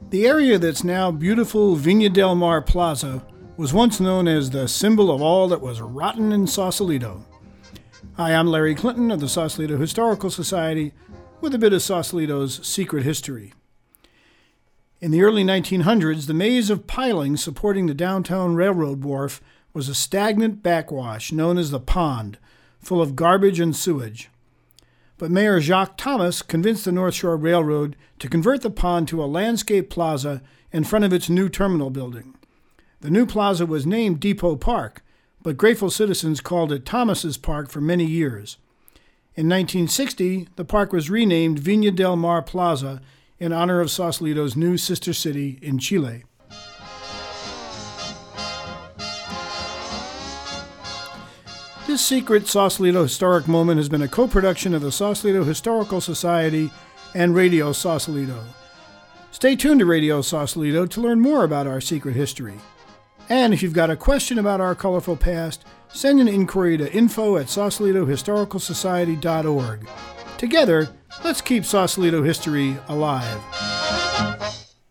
The area that's now beautiful Viña del Mar Plaza was once known as the symbol of all that was rotten in Sausalito. Hi, I'm Larry Clinton of the Sausalito Historical Society with a bit of Sausalito's secret history. In the early 1900s, the maze of pilings supporting the downtown railroad wharf was a stagnant backwash known as the Pond, full of garbage and sewage. But Mayor Jacques Thomas convinced the North Shore Railroad to convert the pond to a landscape plaza in front of its new terminal building. The new plaza was named Depot Park, but grateful citizens called it Thomas's Park for many years. In 1960, the park was renamed Viña del Mar Plaza in honor of Sausalito's new sister city in Chile. This secret Sausalito historic moment has been a co-production of the Sausalito Historical Society and Radio Sausalito. Stay tuned to Radio Sausalito to learn more about our secret history. And if you've got a question about our colorful past, send an inquiry to info@sausalitohistoricalsociety.org. Together, let's keep Sausalito history alive.